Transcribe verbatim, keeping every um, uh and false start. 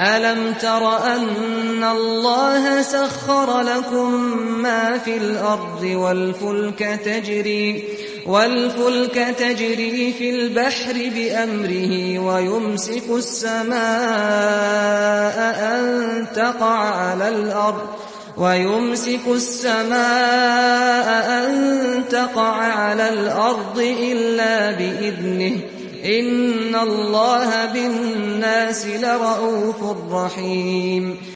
أَلَمْ تَرَ أَنَّ اللَّهَ سَخَّرَ لَكُم مَّا فِي الْأَرْضِ وَالْفُلْكَ تَجْرِي وَالْفُلْكَ تَجْرِي فِي الْبَحْرِ بِأَمْرِهِ وَيُمْسِكُ السَّمَاءَ أَن تَقَعَ عَلَى الْأَرْضِ وَيُمْسِكُ السَّمَاءَ أَن تَقَعَ عَلَى الْأَرْضِ إِلَّا بِإِذْنِهِ ۗ إِنَّ اللَّهَ بِالنَّاسِ لَرَءُوفٌ رَّحِيمٌ